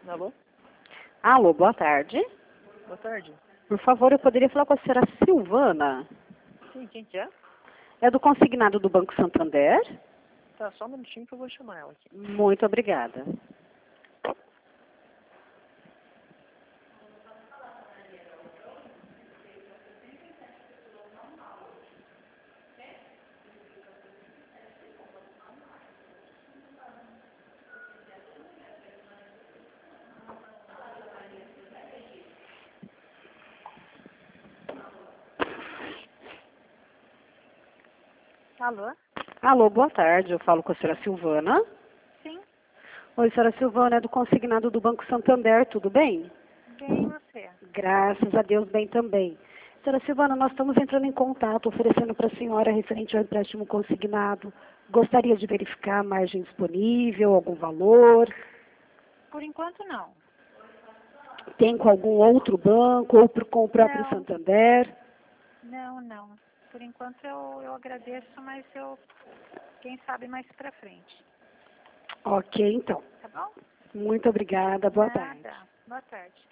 Alô? Alô, boa tarde. Boa tarde. Por favor, eu poderia falar com a senhora Silvana? Sim, quem que é? É do consignado do Banco Santander? Tá, só um minutinho que eu vou chamar ela aqui. Muito obrigada. Alô? Alô, boa tarde. Eu falo com a senhora Silvana. Sim, Oi, senhora Silvana, é do consignado do Banco Santander, tudo bem? bem você. Graças a Deus, bem também. Senhora Silvana, nós estamos entrando em contato, oferecendo para a senhora referente ao empréstimo consignado. Gostaria de verificar a margem disponível, algum valor? Por enquanto não. Tem com algum outro banco ou com o próprio Não. Santander? Não. Por enquanto eu agradeço, mas quem sabe mais pra frente. Ok, então. Tá bom? Muito obrigada. Boa tarde. Nada. Boa tarde.